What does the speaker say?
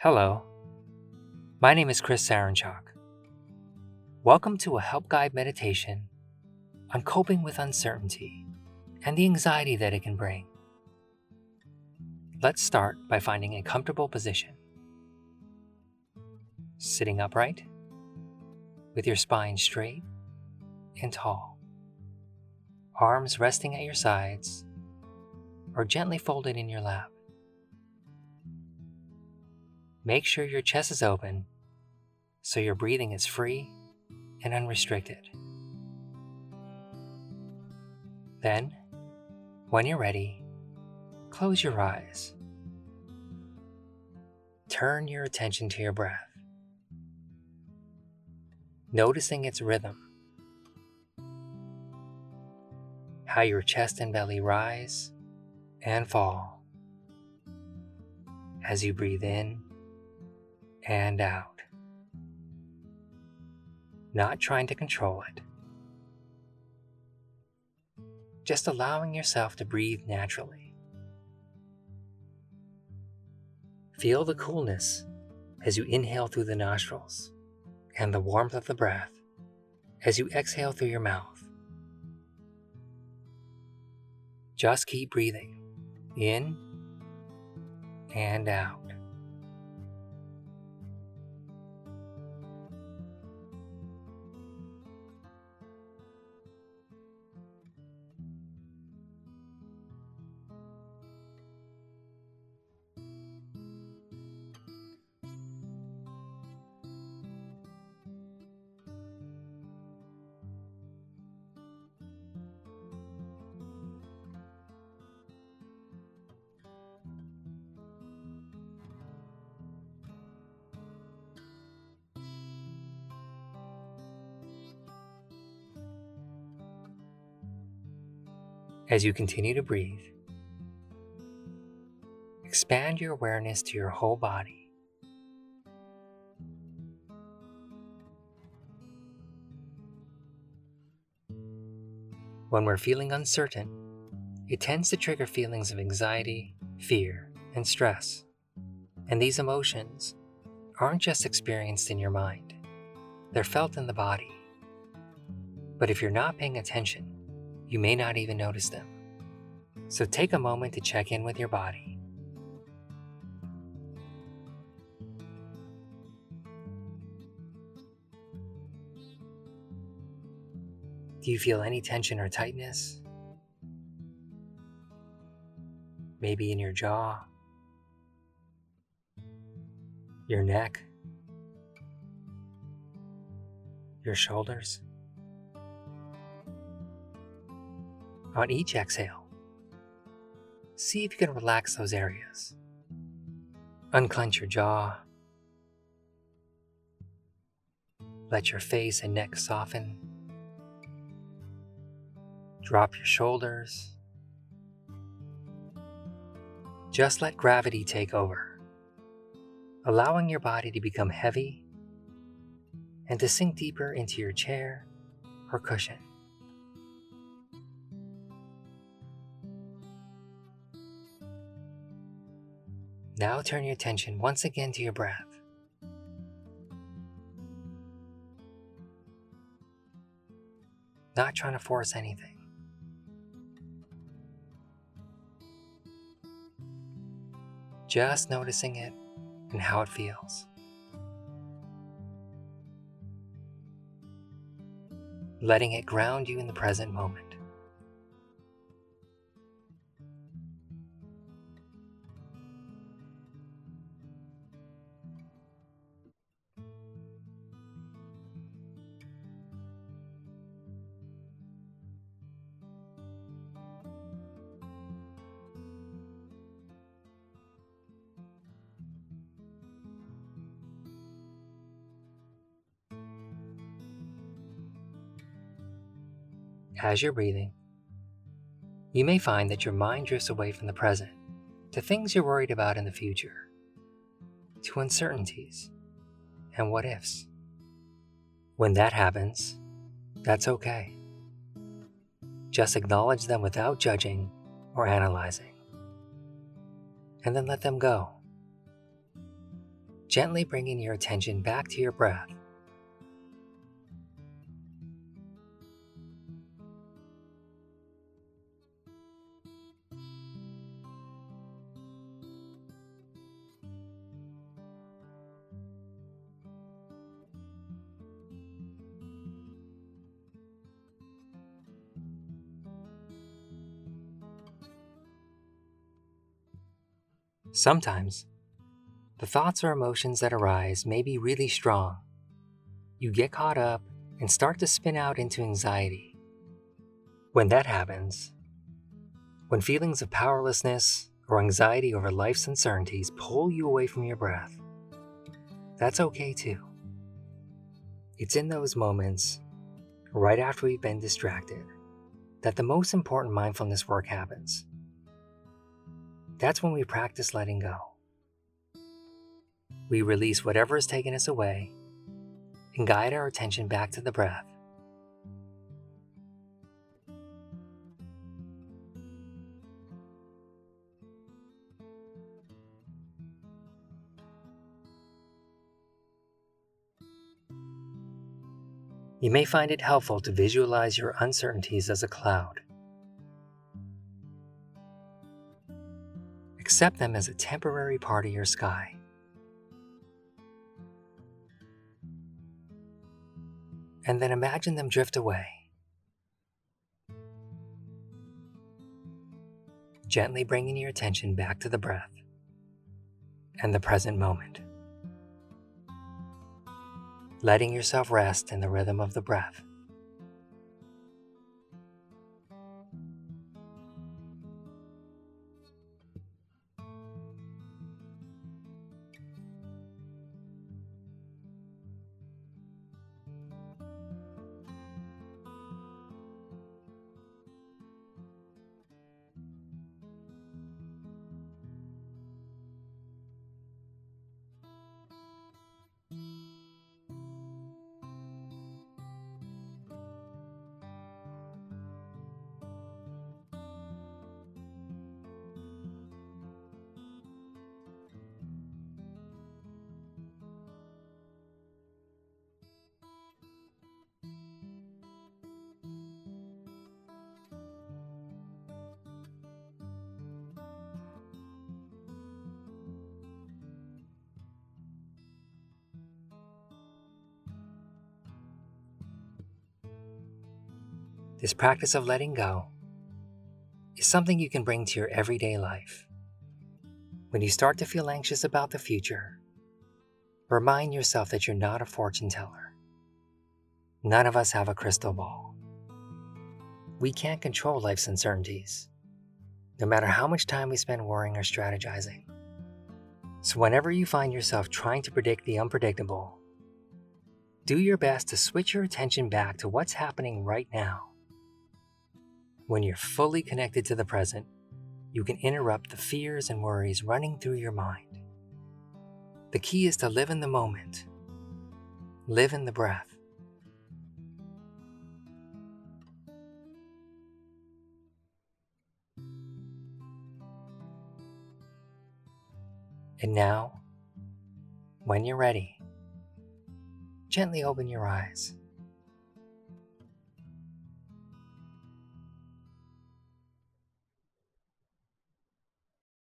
Hello, my name is Chris Saranchak. Welcome to a Help Guide meditation on coping with uncertainty and the anxiety that it can bring. Let's start by finding a comfortable position. Sitting upright, with your spine straight and tall, arms resting at your sides or gently folded in your lap. Make sure your chest is open so your breathing is free and unrestricted. Then, when you're ready, close your eyes. Turn your attention to your breath, noticing its rhythm, how your chest and belly rise and fall as you breathe in and out, not trying to control it, just allowing yourself to breathe naturally. Feel the coolness as you inhale through the nostrils and the warmth of the breath as you exhale through your mouth. Just keep breathing in and out. As you continue to breathe, expand your awareness to your whole body. When we're feeling uncertain, it tends to trigger feelings of anxiety, fear, and stress. And these emotions aren't just experienced in your mind, they're felt in the body. But if you're not paying attention, you may not even notice them. So take a moment to check in with your body. Do you feel any tension or tightness? Maybe in your jaw, your neck, your shoulders? On each exhale, see if you can relax those areas. Unclench your jaw. Let your face and neck soften. Drop your shoulders. Just let gravity take over, allowing your body to become heavy and to sink deeper into your chair or cushion. Now turn your attention once again to your breath. Not trying to force anything. Just noticing it and how it feels. Letting it ground you in the present moment. As you're breathing, you may find that your mind drifts away from the present to things you're worried about in the future, to uncertainties and what ifs. When that happens, that's okay. Just acknowledge them without judging or analyzing, and then let them go. gently bringing your attention back to your breath. Sometimes, the thoughts or emotions that arise may be really strong. You get caught up and start to spin out into anxiety. When that happens, when feelings of powerlessness or anxiety over life's uncertainties pull you away from your breath, that's okay too. It's in those moments, right after we've been distracted, that the most important mindfulness work happens. That's when we practice letting go. We release whatever has taken us away and guide our attention back to the breath. You may find it helpful to visualize your uncertainties as a cloud. Accept them as a temporary part of your sky. And then imagine them drift away. Gently bringing your attention back to the breath and the present moment. Letting yourself rest in the rhythm of the breath. This practice of letting go is something you can bring to your everyday life. When you start to feel anxious about the future, remind yourself that you're not a fortune teller. None of us have a crystal ball. We can't control life's uncertainties, no matter how much time we spend worrying or strategizing. So whenever you find yourself trying to predict the unpredictable, do your best to switch your attention back to what's happening right now. When you're fully connected to the present, you can interrupt the fears and worries running through your mind. The key is to live in the moment. Live in the breath. And now, when you're ready, gently open your eyes.